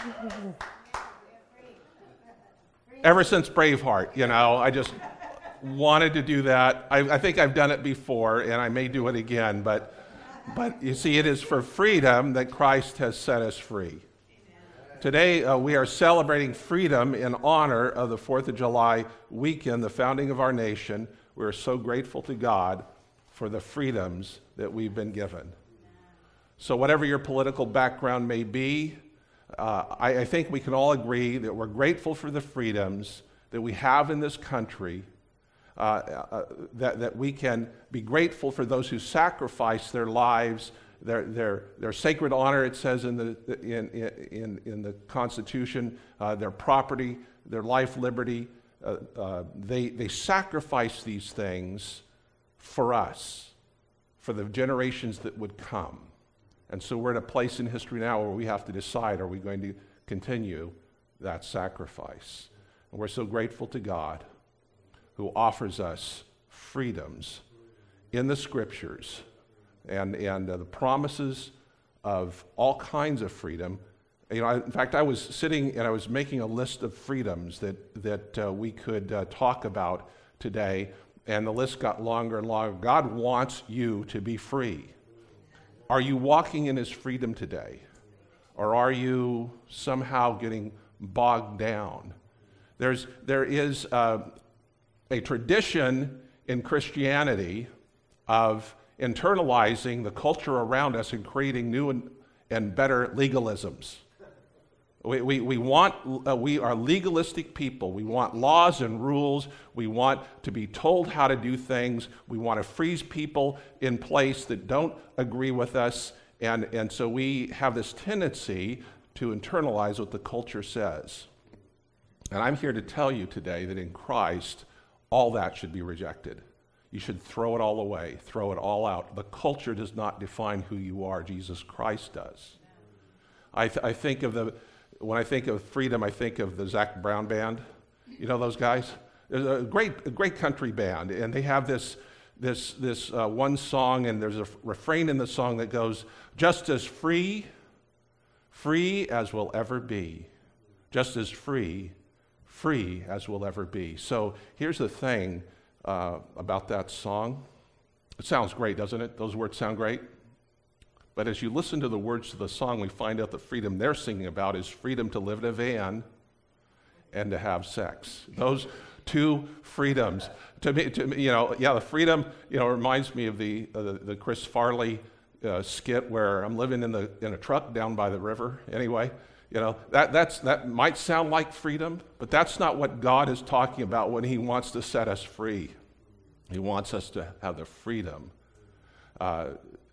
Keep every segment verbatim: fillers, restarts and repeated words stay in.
Ever since Braveheart, you know, I just wanted to do that. I, I think I've done it before, and I may do it again, but, but you see, it is for freedom that Christ has set us free. Today, uh, we are celebrating freedom in honor of the fourth of July weekend, the founding of our nation. We are so grateful to God for the freedoms that we've been given. So whatever your political background may be, uh, I, I think we can all agree that we're grateful for the freedoms that we have in this country, uh, uh, that, that we can be grateful for those who sacrifice their lives, their, their, their sacred honor, it says in the, in, in, in the Constitution, uh, their property, their life, liberty. Uh, uh, they, they sacrifice these things for us, for the generations that would come. And so we're at a place in history now where we have to decide, are we going to continue that sacrifice? And we're so grateful to God who offers us freedoms in the Scriptures and, and uh, the promises of all kinds of freedom. You know, I, in fact, I was sitting and I was making a list of freedoms that, that uh, we could uh, talk about today, and the list got longer and longer. God wants you to be free. Are you walking in his freedom today? Or are you somehow getting bogged down? There's, there is uh, a tradition in Christianity of internalizing the culture around us and creating new and, and better legalisms. We, we, we want, uh, we are legalistic people. We want laws and rules. We want to be told how to do things. We want to freeze people in place that don't agree with us. And, and so we have this tendency to internalize what the culture says. And I'm here to tell you today that in Christ, all that should be rejected. You should throw it all away, throw it all out. The culture does not define who you are. Jesus Christ does. I, th- I think of the... When I think of freedom, I think of the Zac Brown Band. You know those guys? There's a great, a great country band, and they have this, this, this uh, one song, and there's a f- refrain in the song that goes, "Just as free, free as we'll ever be. Just as free, free as we'll ever be." So here's the thing uh, about that song. It sounds great, doesn't it? Those words sound great. But as you listen to the words to the song, we find out the freedom they're singing about is freedom to live in a van and to have sex. Those two freedoms. To me, to me you know, yeah, the freedom, you know, reminds me of the uh, the, the Chris Farley uh, skit where I'm living in the in a truck down by the river. Anyway, you know, that that's that might sound like freedom, but that's not what God is talking about when He wants to set us free. He wants us to have the freedom. Uh,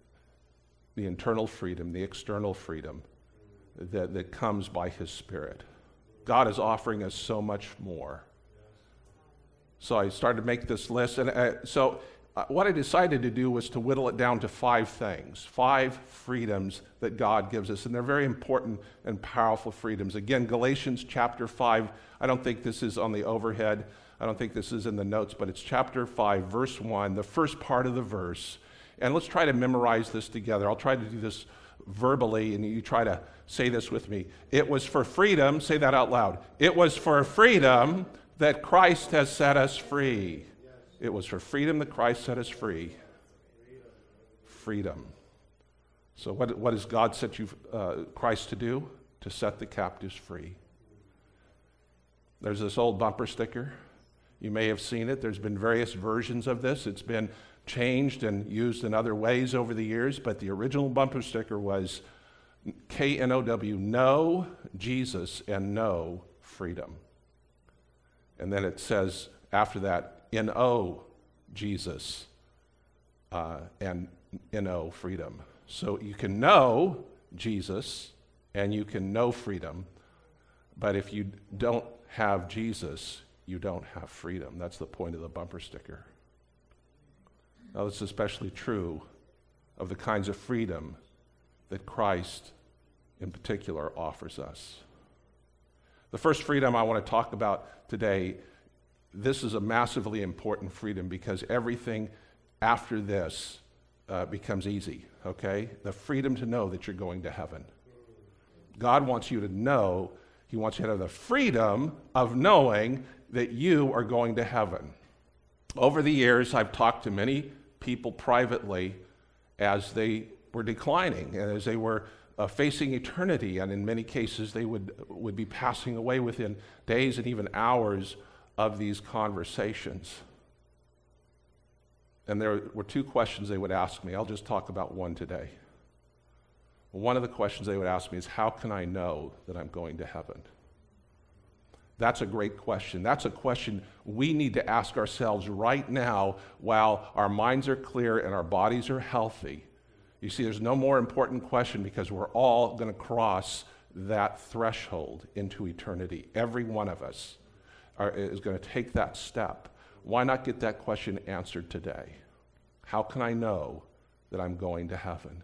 the internal freedom, the external freedom that, that comes by His Spirit. God is offering us so much more. So I started to make this list, and uh, so uh, what I decided to do was to whittle it down to five things, five freedoms that God gives us, and they're very important and powerful freedoms. Again, Galatians chapter five, I don't think this is on the overhead, I don't think this is in the notes, but it's chapter five, verse one, the first part of the verse. And let's try to memorize this together. I'll try to do this verbally, and you try to say this with me. It was for freedom, say that out loud. It was for freedom that Christ has set us free. It was for freedom that Christ set us free. Freedom. So what, what has God set you, uh, Christ to do? To set the captives free. There's this old bumper sticker. You may have seen it. There's been various versions of this. It's been changed and used in other ways over the years, but the original bumper sticker was K N O W, know Jesus and know freedom. And then it says after that, N O Jesus uh, and N O freedom. So you can know Jesus and you can know freedom, but if you don't have Jesus, you don't have freedom. That's the point of the bumper sticker. Now, this is especially true of the kinds of freedom that Christ, in particular, offers us. The first freedom I want to talk about today, this is a massively important freedom because everything after this uh, becomes easy, okay? The freedom to know that you're going to heaven. God wants you to know, he wants you to have the freedom of knowing that you are going to heaven. Over the years, I've talked to many people privately as they were declining and as they were uh, facing eternity, and in many cases they would, would be passing away within days and even hours of these conversations. And there were two questions they would ask me. I'll just talk about one today. One of the questions they would ask me is, how can I know that I'm going to heaven? That's a great question. That's a question we need to ask ourselves right now while our minds are clear and our bodies are healthy. You see, there's no more important question because we're all going to cross that threshold into eternity. Every one of us are, is going to take that step. Why not get that question answered today? How can I know that I'm going to heaven?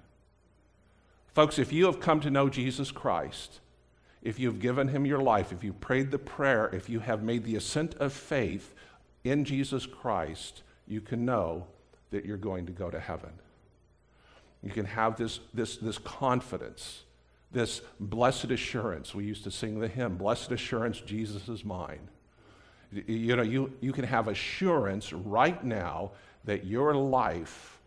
Folks, if you have come to know Jesus Christ, if you've given him your life, if you prayed the prayer, if you have made the assent of faith in Jesus Christ, you can know that you're going to go to heaven. You can have this, this, this confidence, this blessed assurance. We used to sing the hymn, "Blessed Assurance, Jesus is mine." You know, you, you can have assurance right now that your life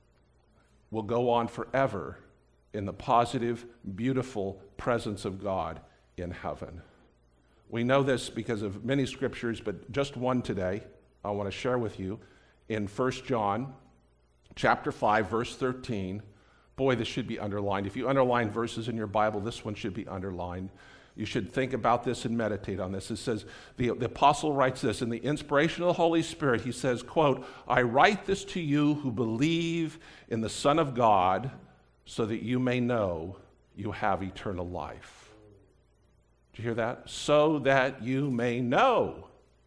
will go on forever in the positive, beautiful presence of God in heaven. We know this because of many scriptures, but just one today I want to share with you in First John chapter five, verse thirteen. Boy, this should be underlined. If you underline verses in your Bible, this one should be underlined. You should think about this and meditate on this. It says, the, the apostle writes this, in the inspiration of the Holy Spirit, he says, quote, "I write this to you who believe in the Son of God, so that you may know you have eternal life." Did you hear that? So that you may know.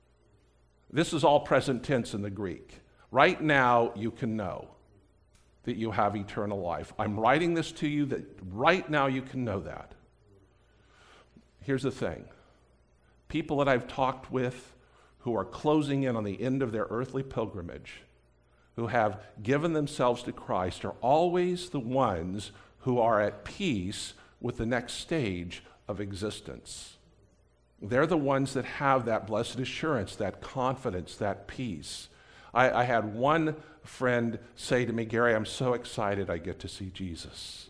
This is all present tense in the Greek. Right now, you can know that you have eternal life. I'm writing this to you that right now you can know that. Here's the thing. People that I've talked with who are closing in on the end of their earthly pilgrimage, who have given themselves to Christ, are always the ones who are at peace with the next stage of existence. They're the ones that have that blessed assurance, that confidence, that peace. I, I had one friend say to me, "Gary, I'm so excited I get to see Jesus.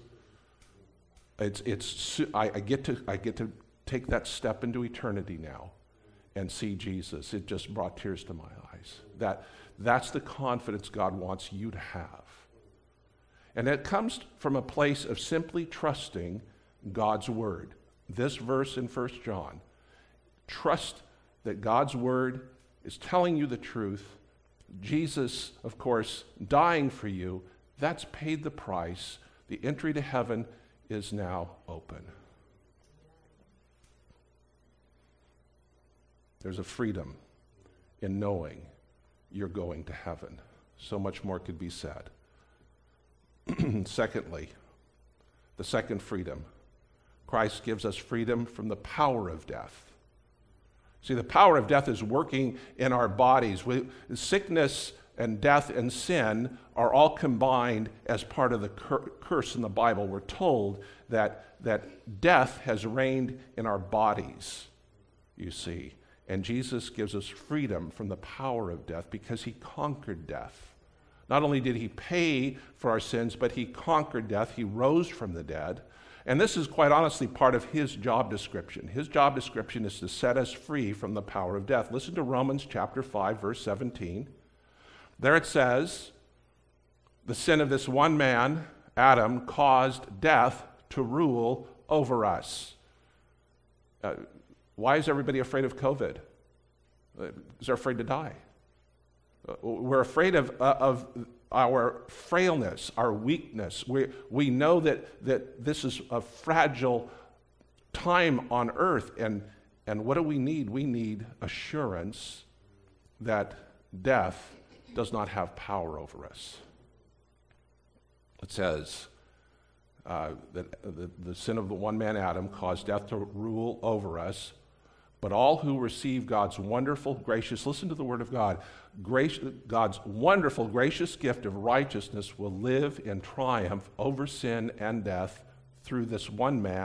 It's, it's, I, I get to, I get to take that step into eternity now and see Jesus." It just brought tears to my eyes. That, that's the confidence God wants you to have. And it comes from a place of simply trusting God's word. This verse in First John, trust that God's word is telling you the truth. Jesus, of course, dying for you, that's paid the price. The entry to heaven is now open. There's a freedom in knowing you're going to heaven. So much more could be said. Secondly, the second freedom. Christ gives us freedom from the power of death. See, the power of death is working in our bodies. We, sickness and death and sin are all combined as part of the cur- curse in the Bible. We're told that, that death has reigned in our bodies, you see. And Jesus gives us freedom from the power of death because he conquered death. Not only did he pay for our sins, but he conquered death. He rose from the dead. And this is quite honestly part of his job description. His job description is to set us free from the power of death. Listen to Romans chapter five, verse seventeen. There it says, "The sin of this one man, Adam, caused death to rule over us." Uh, why is everybody afraid of COVID? Because they're afraid to die. Uh, we're afraid of, uh, of our frailness, our weakness. We, we know that, that this is a fragile time on earth, and, and what do we need? We need assurance that death does not have power over us. It says uh, that the, the sin of the one man, Adam, caused death to rule over us, but all who receive God's wonderful, gracious, listen to the word of God, grace, God's wonderful, gracious gift of righteousness will live in triumph over sin and death through this one man,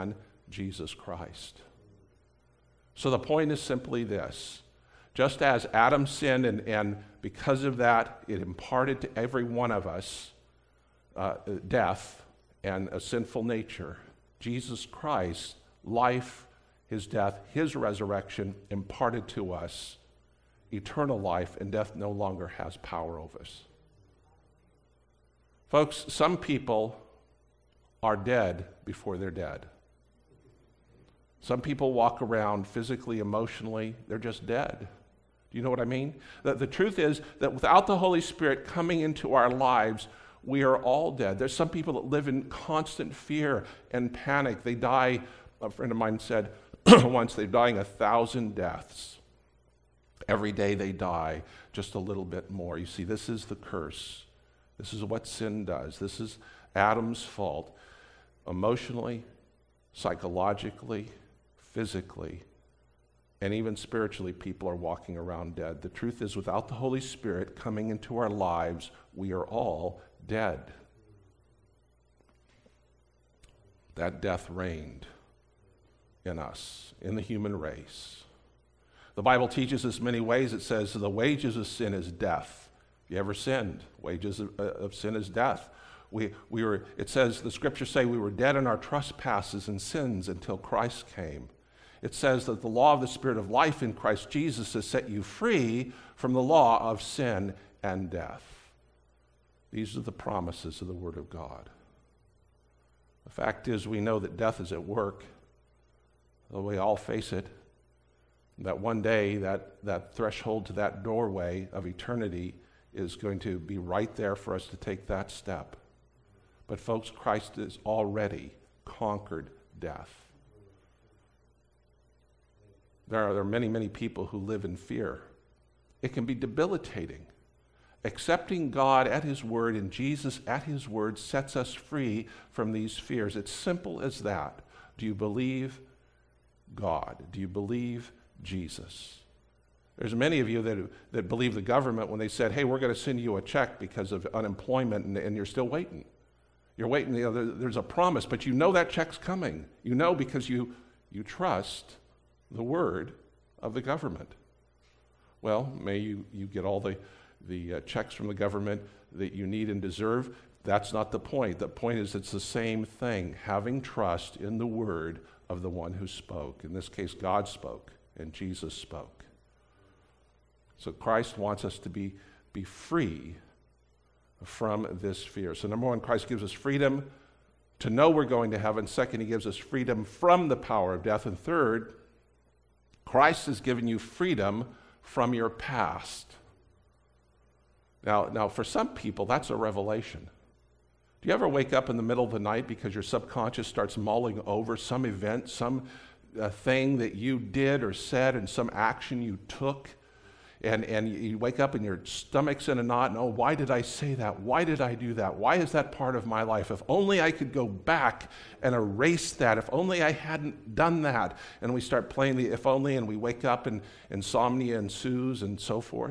Jesus Christ. So the point is simply this. Just as Adam sinned, and, and because of that, it imparted to every one of us uh, death and a sinful nature, Jesus Christ, life, his death, his resurrection, imparted to us eternal life, and death no longer has power over us. Folks, some people are dead before they're dead. Some people walk around physically, emotionally, they're just dead. Do you know what I mean? The, the truth is that without the Holy Spirit coming into our lives, we are all dead. There's some people that live in constant fear and panic. They die, a friend of mine said once, they're dying a thousand deaths. Every day they die just a little bit more. You see, this is the curse. This is what sin does. This is Adam's fault. Emotionally, psychologically, physically, and even spiritually, people are walking around dead. The truth is, without the Holy Spirit coming into our lives, we are all dead. That death reigned in us, in the human race. The Bible teaches us many ways. It says the wages of sin is death. You ever sinned? Wages of, of sin is death. We, we were, it says, the scriptures say we were dead in our trespasses and sins until Christ came. It says that the law of the Spirit of life in Christ Jesus has set you free from the law of sin and death. These are the promises of the Word of God. The fact is, we know that death is at work, though we all face it, that one day that, that threshold to that doorway of eternity is going to be right there for us to take that step. But folks, Christ has already conquered death. There are, there are many, many people who live in fear. It can be debilitating. Accepting God at his word and Jesus at his word sets us free from these fears. It's simple as that. Do you believe God? Do you believe Jesus? There's many of you that, that believe the government when they said, hey, we're going to send you a check because of unemployment, and, and you're still waiting. You're waiting. You know, there, there's a promise, but you know that check's coming. You know because you, you trust the word of the government. Well, may you, you get all the, the uh, checks from the government that you need and deserve. That's not the point. The point is it's the same thing, having trust in the word of the one who spoke. In this case, God spoke and Jesus spoke. So Christ wants us to be, be free from this fear. So number one, Christ gives us freedom to know we're going to heaven. Second, he gives us freedom from the power of death. And third, Christ has given you freedom from your past. Now, now, for some people, that's a revelation. Do you ever wake up in the middle of the night because your subconscious starts mulling over some event, some uh, thing that you did or said, and some action you took, and, and you wake up and your stomach's in a knot, and oh, why did I say that? Why did I do that? Why is that part of my life? If only I could go back and erase that. If only I hadn't done that. And we start playing the if only, and we wake up and insomnia ensues and so forth.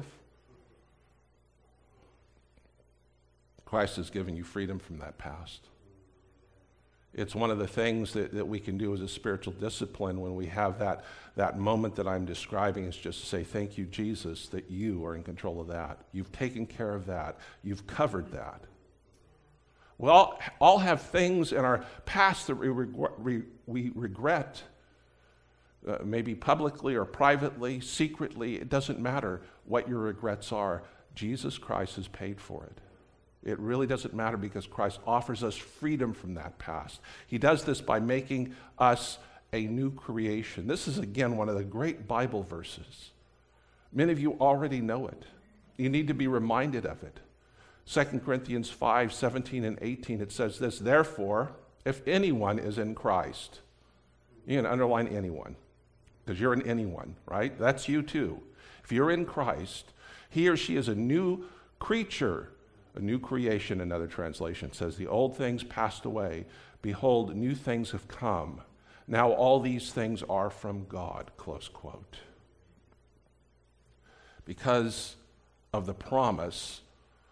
Christ has given you freedom from that past. It's one of the things that, that we can do as a spiritual discipline when we have that, that moment that I'm describing, is just to say, thank you, Jesus, that you are in control of that. You've taken care of that. You've covered that. We all, all have things in our past that we regret, we, we regret uh, maybe publicly or privately, secretly. It doesn't matter what your regrets are. Jesus Christ has paid for it. It really doesn't matter because Christ offers us freedom from that past. He does this by making us a new creation. This is, again, one of the great Bible verses. Many of you already know it. You need to be reminded of it. Second Corinthians five, seventeen and eighteen, it says this, therefore, if anyone is in Christ, you can underline anyone, because you're an anyone, right? That's you too. If you're in Christ, he or she is a new creature. A new creation, another translation says, the old things passed away. Behold, new things have come. Now all these things are from God, close quote. Because of the promise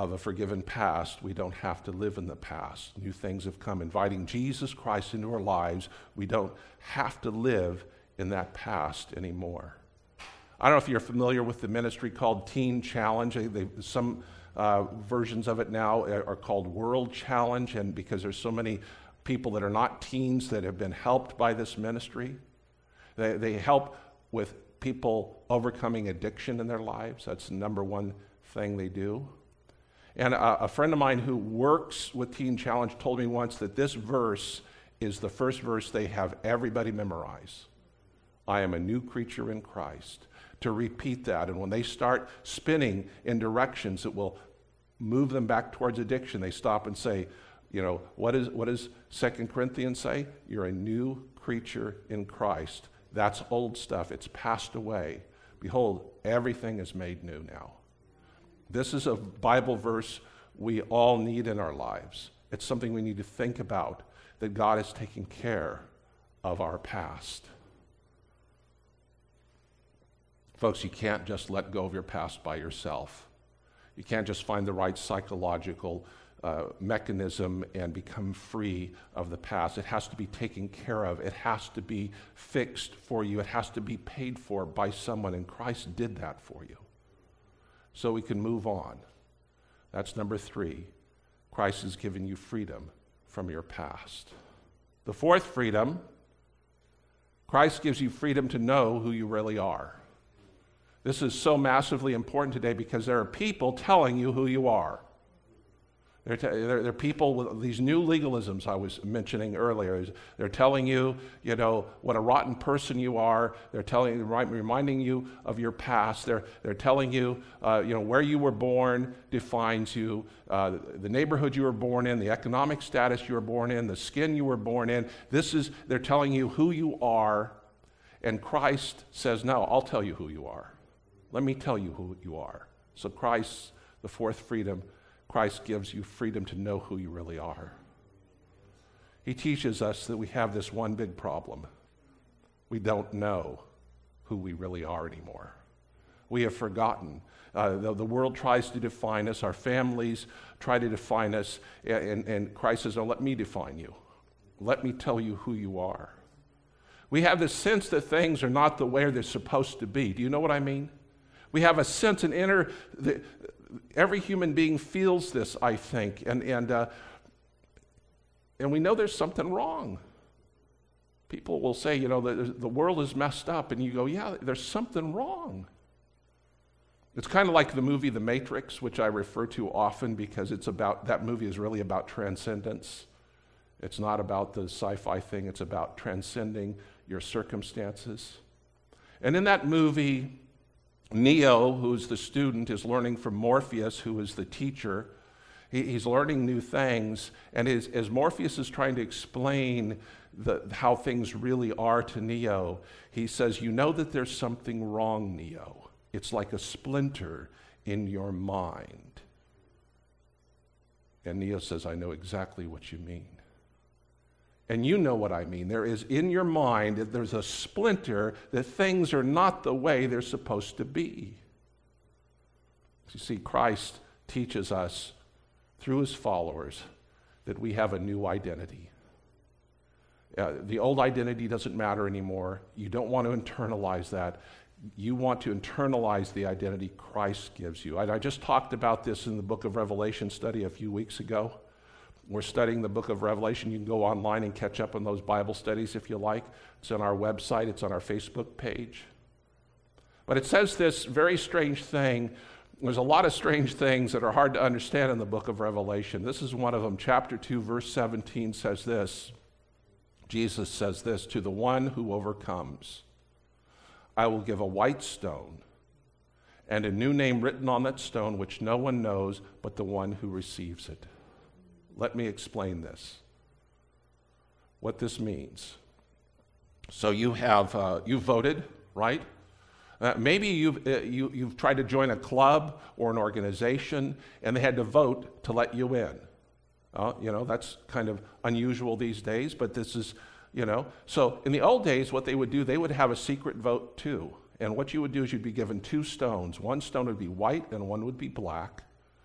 of a forgiven past, we don't have to live in the past. New things have come. Inviting Jesus Christ into our lives, we don't have to live in that past anymore. I don't know if you're familiar with the ministry called Teen Challenge. They, they, some uh, versions of it now are called World Challenge, and because there's so many people that are not teens that have been helped by this ministry. They, they help with people overcoming addiction in their lives. That's the number one thing they do. And a, a friend of mine who works with Teen Challenge told me once that this verse is the first verse they have everybody memorize. I am a new creature in Christ. To repeat that, and when they start spinning in directions that will move them back towards addiction, they stop and say, you know, what is what does Second Corinthians say? You're a new creature in Christ. That's old stuff. It's passed away. Behold, everything is made new now. This is a Bible verse we all need in our lives. It's something we need to think about, that God is taking care of our past. Folks, you can't just let go of your past by yourself. You can't just find the right psychological uh, mechanism and become free of the past. It has to be taken care of. It has to be fixed for you. It has to be paid for by someone, and Christ did that for you. So we can move on. That's number three. Christ has given you freedom from your past. The fourth freedom, Christ gives you freedom to know who you really are. This is so massively important today because there are people telling you who you are. There are te- people with these new legalisms I was mentioning earlier. They're telling you, you know, what a rotten person you are. They're telling, reminding you of your past. They're, they're telling you, uh, you know, where you were born defines you, uh, the neighborhood you were born in, the economic status you were born in, the skin you were born in. This is, they're telling you who you are, and Christ says, no, I'll tell you who you are. Let me tell you who you are. So Christ, the fourth freedom, Christ gives you freedom to know who you really are. He teaches us that we have this one big problem. We don't know who we really are anymore. We have forgotten. Uh, the, the world tries to define us. Our families try to define us. And, and Christ says, no, let me define you. Let me tell you who you are. We have this sense that things are not the way they're supposed to be. Do you know what I mean? We have a sense, an inner, the, every human being feels this, I think, and and uh, and we know there's something wrong. People will say, you know, the, the world is messed up, and you go, yeah, there's something wrong. It's kind of like the movie The Matrix, which I refer to often because it's about, that movie is really about transcendence. It's not about the sci-fi thing, it's about transcending your circumstances. And in that movie, Neo, who's the student, is learning from Morpheus, who is the teacher. He, he's learning new things, and as, as Morpheus is trying to explain the, how things really are to Neo, he says, you know that there's something wrong, Neo. It's like a splinter in your mind. And Neo says, I know exactly what you mean. And you know what I mean. There is in your mind, there's a splinter that things are not the way they're supposed to be. You see, Christ teaches us through his followers that we have a new identity. Uh, the old identity doesn't matter anymore. You don't want to internalize that. You want to internalize the identity Christ gives you. I, I just talked about this in the book of Revelation study a few weeks ago. We're studying the book of Revelation. You can go online and catch up on those Bible studies if you like. It's on our website. It's on our Facebook page. But it says this very strange thing. There's a lot of strange things that are hard to understand in the book of Revelation. This is one of them. Chapter two, verse seventeen says this. Jesus says this, to the one who overcomes, I will give a white stone and a new name written on that stone, which no one knows but the one who receives it. Let me explain this, what this means. So you have, uh, you voted, right? Uh, maybe you've, uh, you, you've tried to join a club or an organization, and they had to vote to let you in. Uh, you know, that's kind of unusual these days, but this is, you know. So in the old days, what they would do, they would have a secret vote too. And what you would do is you'd be given two stones. One stone would be white and one would be black.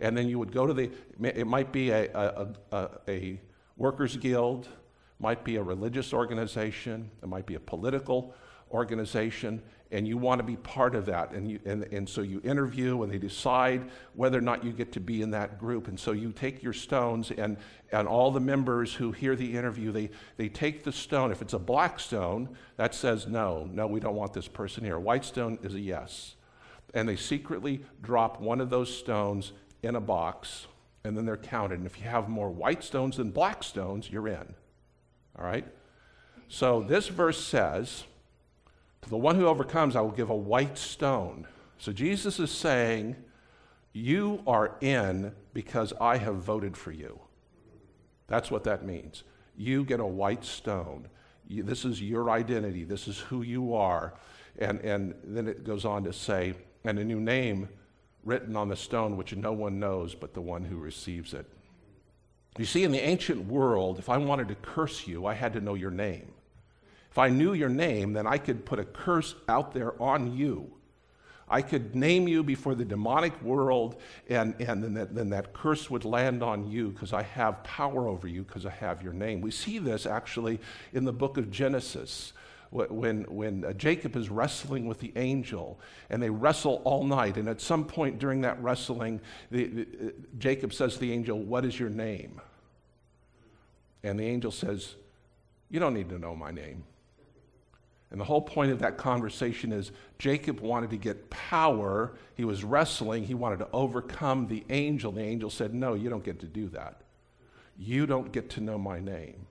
And then you would go to the, it might be a, a, a, a workers' guild, might be a religious organization, it might be a political organization, and you want to be part of that. And, you, and, and so you interview, and they decide whether or not you get to be in that group. And so you take your stones, and, and all the members who hear the interview, they, they take the stone. If it's a black stone, that says no, no, we don't want this person here. White stone is a yes. And they secretly drop one of those stones in a box, and then they're counted. And if you have more white stones than black stones, you're in. All right? So this verse says, to the one who overcomes, I will give a white stone. So Jesus is saying, you are in because I have voted for you. That's what that means. You get a white stone. You, this is your identity. This is who you are. And, and then it goes on to say, and a new name written on the stone which no one knows but the one who receives it. You see, in the ancient world, if I wanted to curse you, I had to know your name. If I knew your name, then I could put a curse out there on you. I could name you before the demonic world, and, and then, that, then that curse would land on you because I have power over you because I have your name. We see this actually in the book of Genesis when, when uh, Jacob is wrestling with the angel, and they wrestle all night. And at some point during that wrestling, the, the, uh, Jacob says to the angel, "What is your name?" And the angel says, "You don't need to know my name." And the whole point of that conversation is Jacob wanted to get power. He was wrestling. He wanted to overcome the angel. The angel said, "No, you don't get to do that. You don't get to know my name."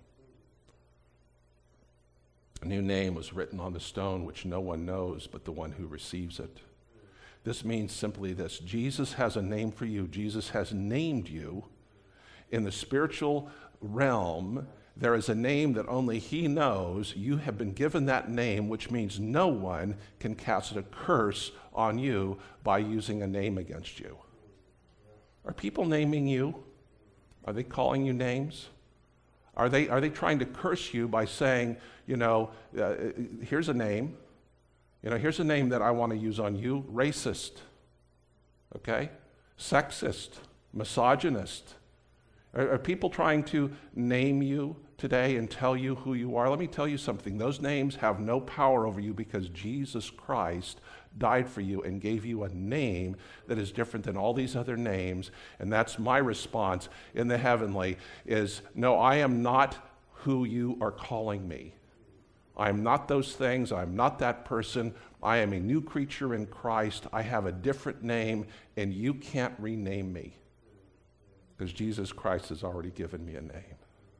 A new name was written on the stone which no one knows but the one who receives it. This means simply this: Jesus has a name for you. Jesus has named you. In the spiritual realm, there is a name that only he knows. You have been given that name, which means no one can cast a curse on you by using a name against you. Are people naming you? Are they calling you names? Are they, are they trying to curse you by saying, you know, uh, here's a name. You know, here's a name that I want to use on you. Racist, okay? Sexist, misogynist. Are, are people trying to name you today and tell you who you are? Let me tell you something. Those names have no power over you because Jesus Christ died for you and gave you a name that is different than all these other names. And that's my response in the heavenly is, no, I am not who you are calling me. I am not those things. I am not that person. I am a new creature in Christ. I have a different name, and you can't rename me because Jesus Christ has already given me a name.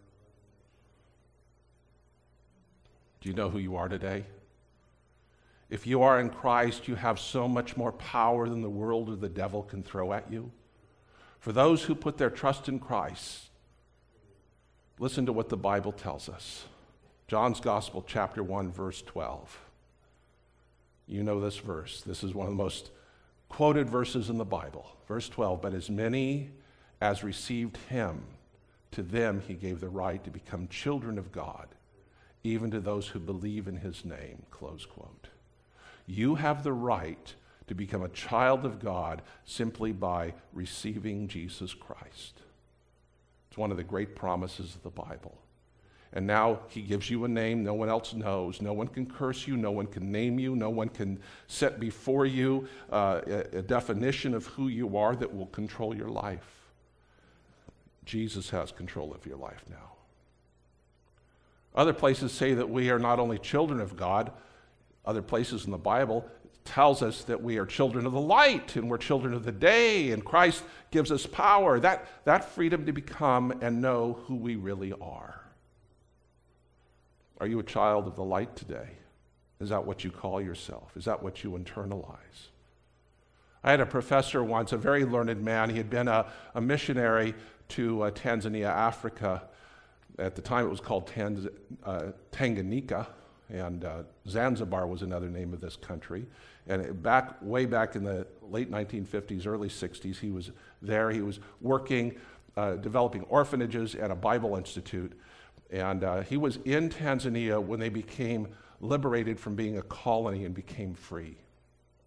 Do you know who you are today? If you are in Christ, you have so much more power than the world or the devil can throw at you. For those who put their trust in Christ, listen to what the Bible tells us. John's Gospel, chapter one, verse twelve. You know this verse. This is one of the most quoted verses in the Bible. Verse twelve, "But as many as received him, to them he gave the right to become children of God, even to those who believe in his name," close quote. You have the right to become a child of God simply by receiving Jesus Christ. It's one of the great promises of the Bible. And now he gives you a name no one else knows. No one can curse you. No one can name you. No one can set before you uh, a, a definition of who you are that will control your life. Jesus has control of your life now. Other places say that we are not only children of God, other places in the Bible tells us that we are children of the light and we're children of the day, and Christ gives us power, that, that freedom to become and know who we really are. Are you a child of the light today? Is that what you call yourself? Is that what you internalize? I had a professor once, a very learned man. He had been a, a missionary to uh, Tanzania, Africa. At the time it was called Tanz- uh, Tanganyika, and uh, Zanzibar was another name of this country. And it back, way back in the late nineteen fifties, early sixties, he was there. He was working, uh, developing orphanages at a Bible institute. And uh, he was in Tanzania when they became liberated from being a colony and became free.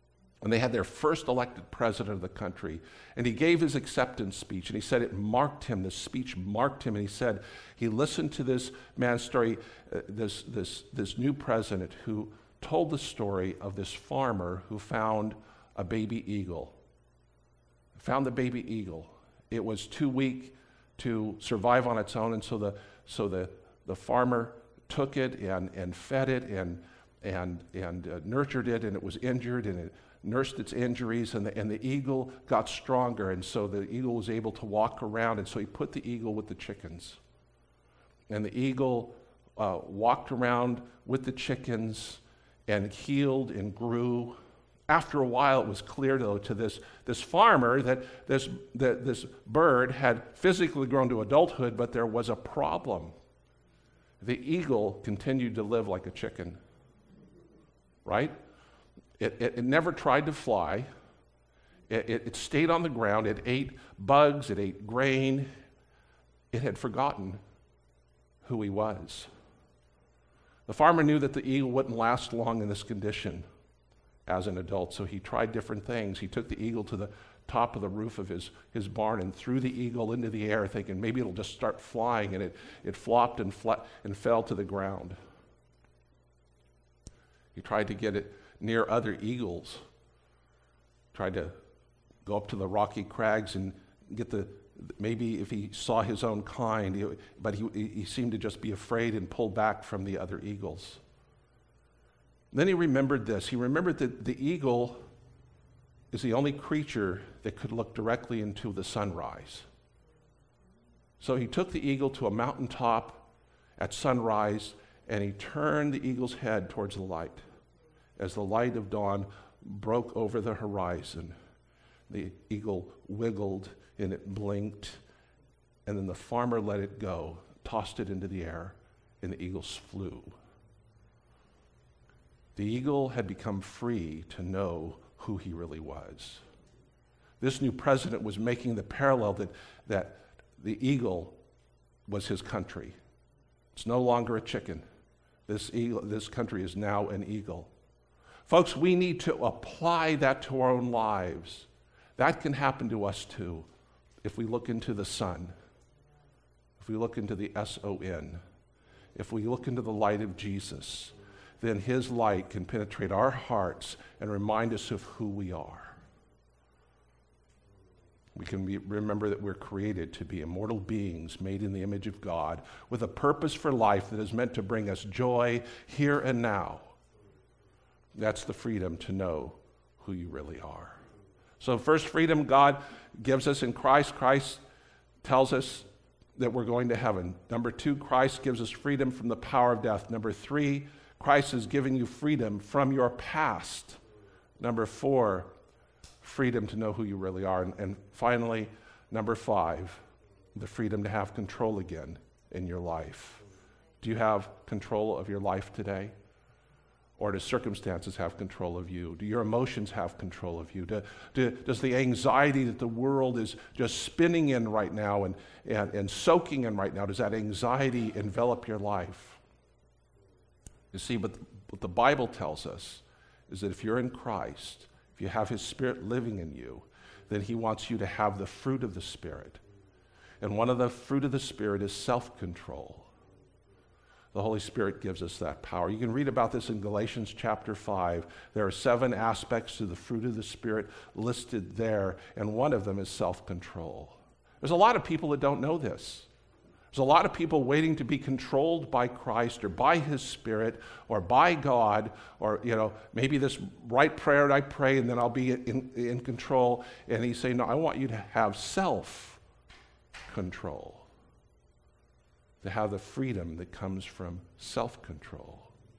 And they had their first elected president of the country. And he gave his acceptance speech. And he said it marked him. This speech marked him. And he said he listened to this man's story, uh, this, this, this new president who told the story of this farmer who found a baby eagle. Found the baby eagle. It was too weak to survive on its own. And so the, so the, the farmer took it and, and fed it and, and, and uh, nurtured it. And it was injured and it nursed its injuries, and the, and the eagle got stronger, and so the eagle was able to walk around, and so he put the eagle with the chickens. And the eagle uh, walked around with the chickens and healed and grew. After a while, it was clear, though, to this, this farmer that this, that this bird had physically grown to adulthood, but there was a problem. The eagle continued to live like a chicken, right? It, it, it never tried to fly. It, it, it stayed on the ground. It ate bugs. It ate grain. It had forgotten who he was. The farmer knew that the eagle wouldn't last long in this condition as an adult, so he tried different things. He took the eagle to the top of the roof of his, his barn and threw the eagle into the air, thinking maybe it'll just start flying, and it, it flopped and, fla- and fell to the ground. He tried to get it near other eagles, tried to go up to the rocky crags and get the, maybe if he saw his own kind, he, but he, he seemed to just be afraid and pulled back from the other eagles. Then he remembered this. He remembered that the eagle is the only creature that could look directly into the sunrise. So he took the eagle to a mountaintop at sunrise, and he turned the eagle's head towards the light. As the light of dawn broke over the horizon, the eagle wiggled and it blinked, and then the farmer let it go, tossed it into the air, and the eagles flew. The eagle had become free to know who he really was. This new president was making the parallel that, that the eagle was his country. It's no longer a chicken. This eagle, this country is now an eagle. Folks, we need to apply that to our own lives. That can happen to us too if we look into the sun, if we look into the S O N, if we look into the light of Jesus, then his light can penetrate our hearts and remind us of who we are. We can be, remember that we're created to be immortal beings made in the image of God with a purpose for life that is meant to bring us joy here and now. That's the freedom to know who you really are. So first freedom God gives us in Christ. Christ tells us that we're going to heaven. Number two, Christ gives us freedom from the power of death. Number three, Christ is giving you freedom from your past. Number four, freedom to know who you really are. And, and finally, number five, the freedom to have control again in your life. Do you have control of your life today? Or do circumstances have control of you? Do your emotions have control of you? Do, do, does the anxiety that the world is just spinning in right now and, and, and soaking in right now, does that anxiety envelop your life? You see, but what the Bible tells us is that if you're in Christ, if you have his Spirit living in you, then he wants you to have the fruit of the Spirit. And one of the fruit of the Spirit is self-control. The Holy Spirit gives us that power. You can read about this in Galatians chapter five. There are seven aspects to the fruit of the Spirit listed there, and one of them is self-control. There's a lot of people that don't know this. There's a lot of people waiting to be controlled by Christ or by his Spirit or by God, or, you know, maybe this right prayer I pray and then I'll be in, in control. And he's saying, no, I want you to have self-control. To have the freedom that comes from self-control.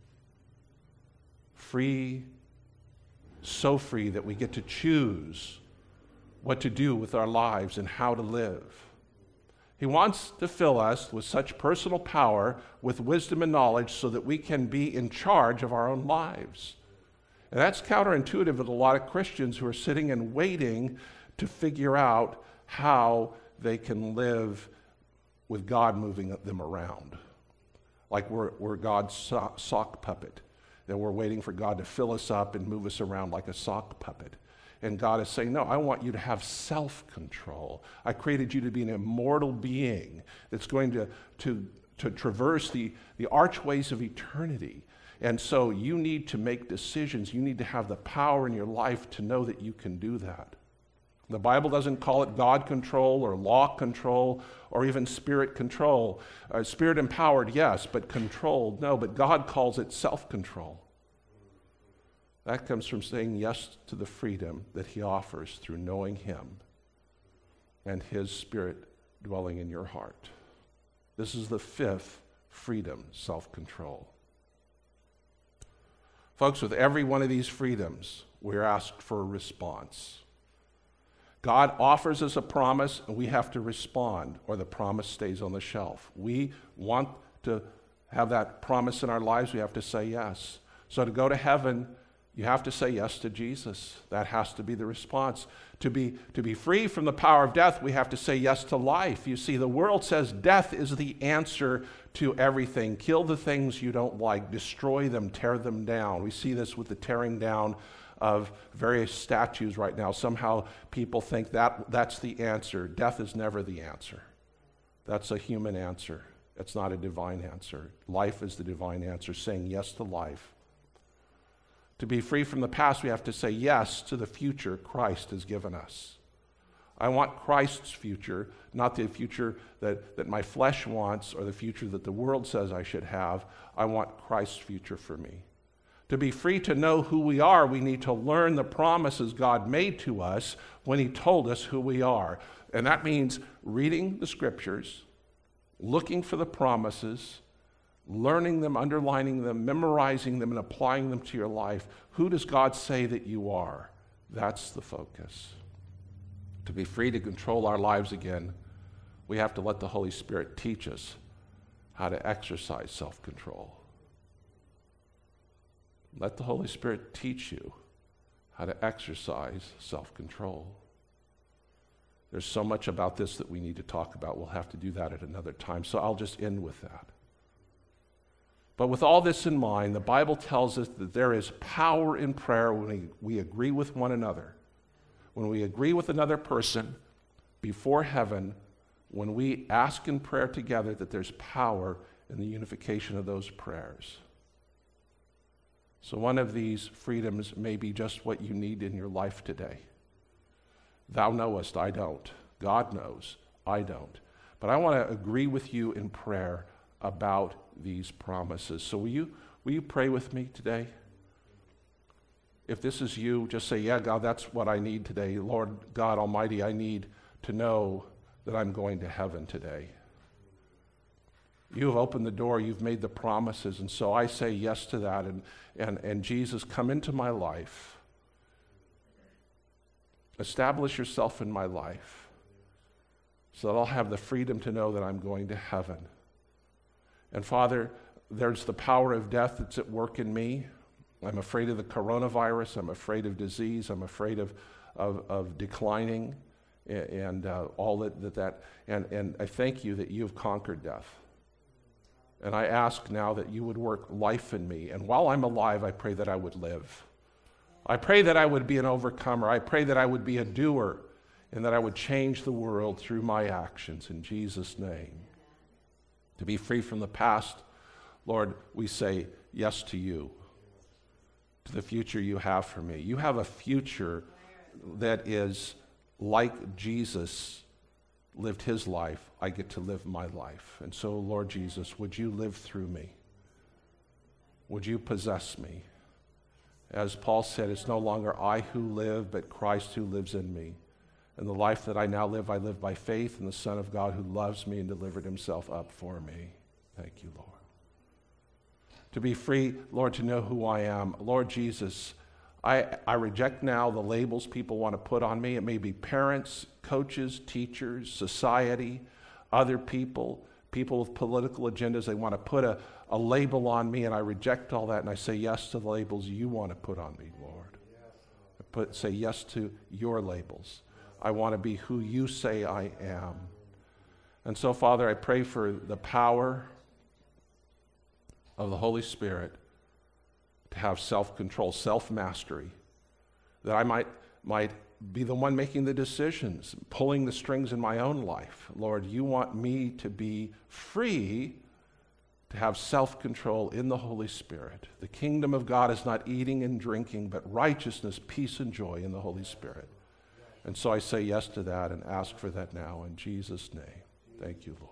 Free, so free that we get to choose what to do with our lives and how to live. He wants to fill us with such personal power, with wisdom and knowledge, so that we can be in charge of our own lives. And that's counterintuitive with a lot of Christians who are sitting and waiting to figure out how they can live with God moving them around, like we're, we're God's so- sock puppet. that we're waiting for God to fill us up and move us around like a sock puppet. And God is saying, no, I want you to have self-control. I created you to be an immortal being that's going to, to, to traverse the, the archways of eternity. And so you need to make decisions. You need to have the power in your life to know that you can do that. The Bible doesn't call it God control or law control or even spirit control. Uh, spirit empowered, yes, but controlled, no. But God calls it self-control. That comes from saying yes to the freedom that he offers through knowing him and his Spirit dwelling in your heart. This is the fifth freedom, self-control. Folks, with every one of these freedoms, we're asked for a response. God offers us a promise, and we have to respond, or the promise stays on the shelf. We want to have that promise in our lives. We have to say yes. So to go to heaven, you have to say yes to Jesus. That has to be the response. To be, to be free from the power of death, we have to say yes to life. You see, the world says death is the answer to everything. Kill the things you don't like. Destroy them. Tear them down. We see this with the tearing down of various statues right now. Somehow people think that that's the answer. Death is never the answer. That's a human answer. It's not a divine answer. Life is the divine answer, saying yes to life. To be free from the past, we have to say yes to the future Christ has given us. I want Christ's future, not the future that, that my flesh wants or the future that the world says I should have. I want Christ's future for me. To be free to know who we are, we need to learn the promises God made to us when he told us who we are. And that means reading the scriptures, looking for the promises, learning them, underlining them, memorizing them, and applying them to your life. Who does God say that you are? That's the focus. To be free to control our lives again, we have to let the Holy Spirit teach us how to exercise self-control. Let the Holy Spirit teach you how to exercise self-control. There's so much about this that we need to talk about. We'll have to do that at another time, so I'll just end with that. But with all this in mind, the Bible tells us that there is power in prayer when we, we agree with one another. When we agree with another person before heaven, when we ask in prayer together, that there's power in the unification of those prayers. So one of these freedoms may be just what you need in your life today. Thou knowest, I don't. God knows, I don't. But I want to agree with you in prayer about these promises. So will you, will you pray with me today? If this is you, just say, yeah, God, that's what I need today. Lord God Almighty, I need to know that I'm going to heaven today. You have opened the door, you've made the promises, and so I say yes to that. And, and, and Jesus, come into my life. Establish yourself in my life so that I'll have the freedom to know that I'm going to heaven. And Father, there's the power of death that's at work in me. I'm afraid of the coronavirus. I'm afraid of disease. I'm afraid of, of, of declining and, and uh, all that, that, that and, and I thank you that you've conquered death. And I ask now that you would work life in me. And while I'm alive, I pray that I would live. I pray that I would be an overcomer. I pray that I would be a doer and that I would change the world through my actions in Jesus' name. To be free from the past, Lord, we say yes to you, to the future you have for me. You have a future that is like Jesus lived his life. I get to live my life. And so, Lord Jesus, would you live through me? Would you possess me? As Paul said, it's no longer I who live, but Christ who lives in me. And the life that I now live, I live by faith in the Son of God who loves me and delivered himself up for me. Thank you, Lord. To be free, Lord, to know who I am. Lord Jesus, I, I reject now the labels people want to put on me. It may be parents, coaches, teachers, society, other people, people with political agendas. They want to put a, a label on me, and I reject all that, and I say yes to the labels you want to put on me, Lord. I put, say yes to your labels. I want to be who you say I am. And so, Father, I pray for the power of the Holy Spirit to have self-control, self-mastery, that I might, might be the one making the decisions, pulling the strings in my own life. Lord, you want me to be free to have self-control in the Holy Spirit. The kingdom of God is not eating and drinking, but righteousness, peace, and joy in the Holy Spirit. And so I say yes to that and ask for that now in Jesus' name. Thank you, Lord.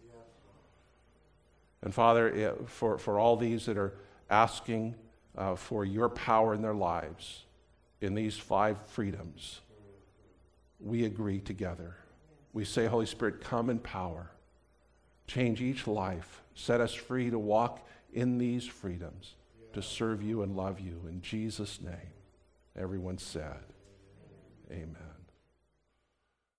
And Father, for, for all these that are asking uh, for your power in their lives, in these five freedoms, we agree together. We say, Holy Spirit, come in power. Change each life. Set us free to walk in these freedoms, to serve you and love you. In Jesus' name, everyone said, amen.